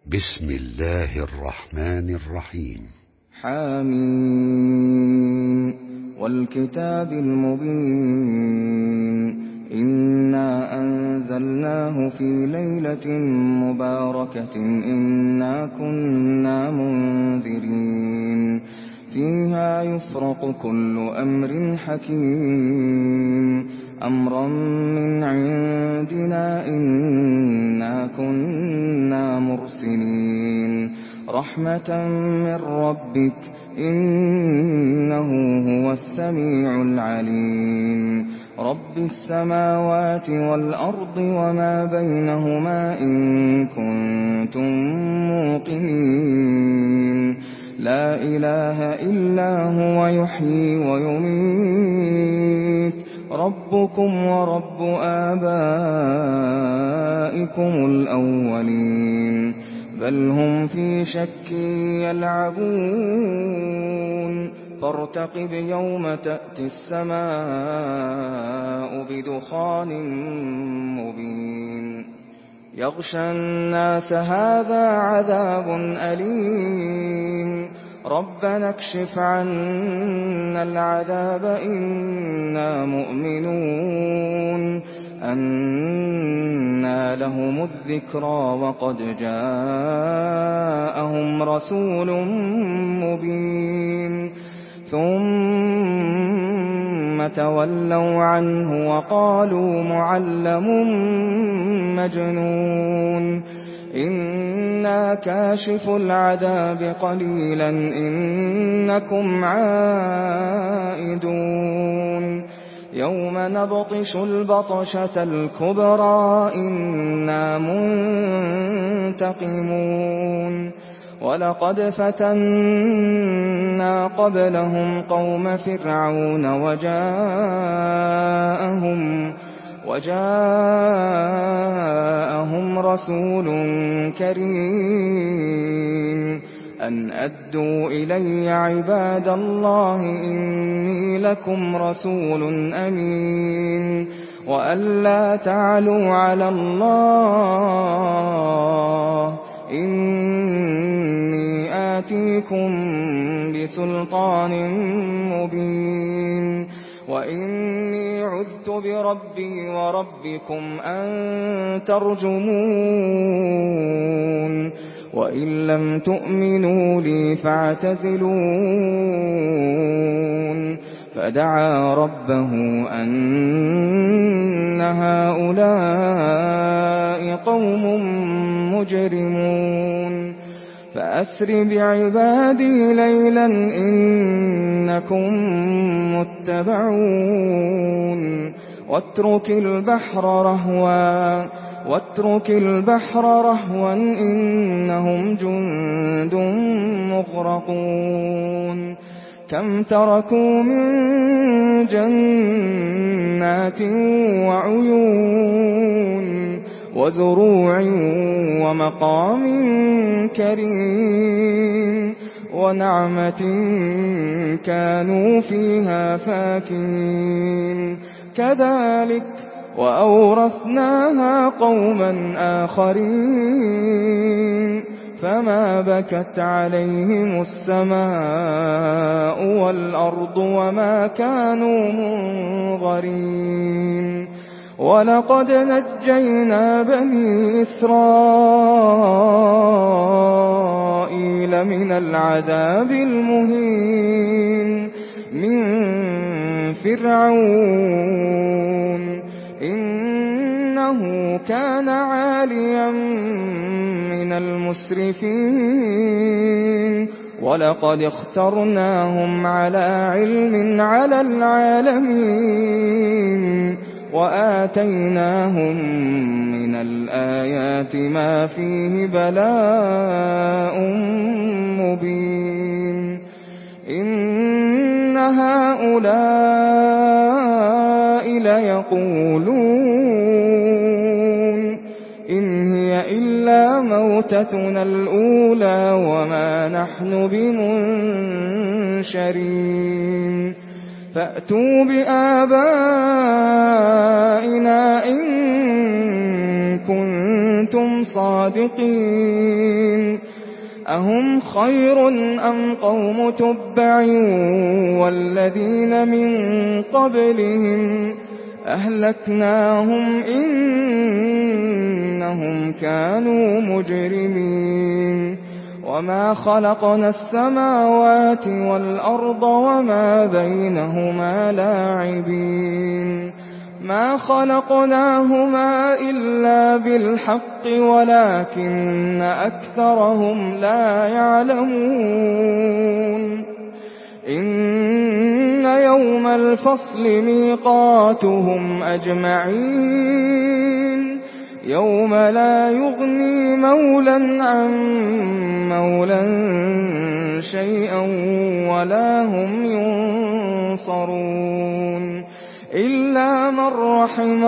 بسم الله الرحمن الرحيم. حامين والكتاب المبين إنا أنزلناه في ليلة مباركة إنا كنا منذرين فيها يفرق كل أمر حكيم أمرا من عندنا إنا كنا مرسلين رحمة من ربك إنه هو السميع العليم رب السماوات والأرض وما بينهما إن كنتم موقنين لا إله إلا هو يحيي ويميت ربكم ورب آبائكم الأولين بل هم في شك يلعبون فارتقب يوم تأتي السماء بدخان مبين يغشى الناس هذا عذاب أليم ربنا اكشف عنا العذاب إنا مؤمنون أنى لهم الذكرى وقد جاءهم رسول مبين ثم تولوا عنه وقالوا معلم مجنون إنا كاشف العذاب قليلا إنكم عائدون يوم نبطش البطشة الكبرى إنا منتقمون ولقد فتنا قبلهم قوم فرعون وجاءهم رسول كريم أن أدوا إلي عباد الله إني لكم رسول أمين وأن لا تعلوا على الله إني آتيكم بسلطان مبين وإني عذت بربي وربكم أن ترجمون وإن لم تؤمنوا لي فاعتزلون فدعا ربه أن هؤلاء قوم مجرمون فأسر بعبادي ليلا إنكم متبعون واترك البحر رهوا إنهم جند مغرقون كم تركوا من جنات وعيون وزروع ومقام كريم ونعمة كانوا فيها فاكهين كذلك وأورثناها قوما آخرين فما بكت عليهم السماء والأرض وما كانوا منظرين ولقد نجينا بني إسرائيل من العذاب المهين من فرعون إنه كان عاليا من المسرفين ولقد اخترناهم على علم على العالمين وآتيناهم من الآيات ما فيه بلاء مبين إن هؤلاء ليقولون إن هي إلا موتتنا الأولى وما نحن بمنشرين فأتوا بآبائنا إن كنتم صادقين أهم خير أم قوم تبع والذين من قبلهم أهلكناهم إنهم كانوا مجرمين وما خلقنا السماوات والأرض وما بينهما لاعبين ما خلقناهما إلا بالحق ولكن أكثرهم لا يعلمون إن يوم الفصل ميقاتهم أجمعين يوم لا يغني مولى عن مولى شيئا ولا هم ينصرون إلا من رحم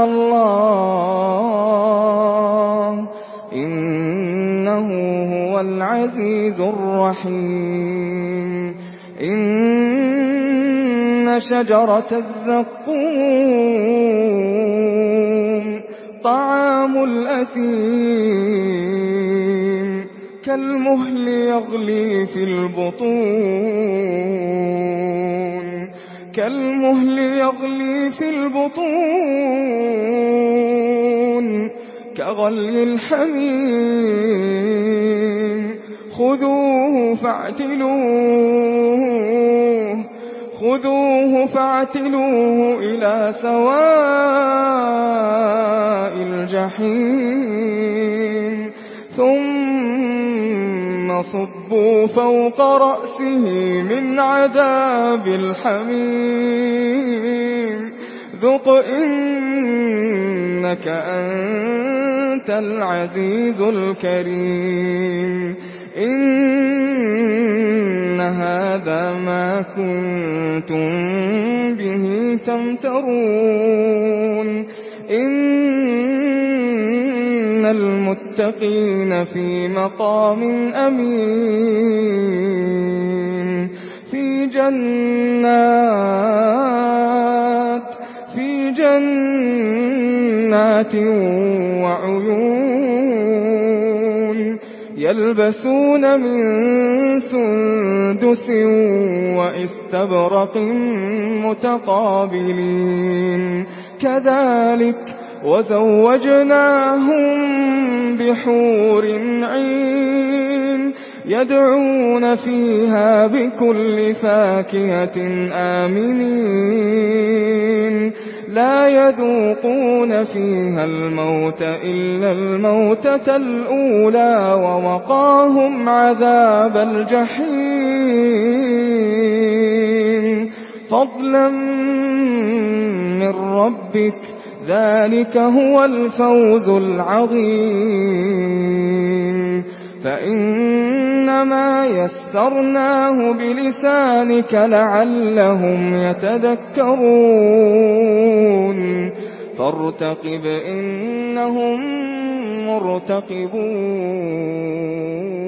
الله إنه هو العزيز الرحيم إن شجرة الزقوم طعام الأثيم كالمهل يغلي في البطون كغلي الحميم خذوه فاعتلوه إلى سواء الجحيم ثم صبوا فوق رأسه من عذاب الحميم ذق إنك أنت العزيز الكريم إن هذا ما كنتم به تمترون إن المتقين في مقام أمين في جنات وعيون يلبسون من سندس وإستبرق متقابلين كذلك وزوجناهم بحور عين يدعون فيها بكل فاكهة آمنين لا يذوقون فيها الموت إلا الموتة الأولى ووقاهم عذاب الجحيم فضلا من ربك ذلك هو الفوز العظيم فإنما يسرناه بلسانك لعلهم يتذكرون فارتقب إنهم مرتقبون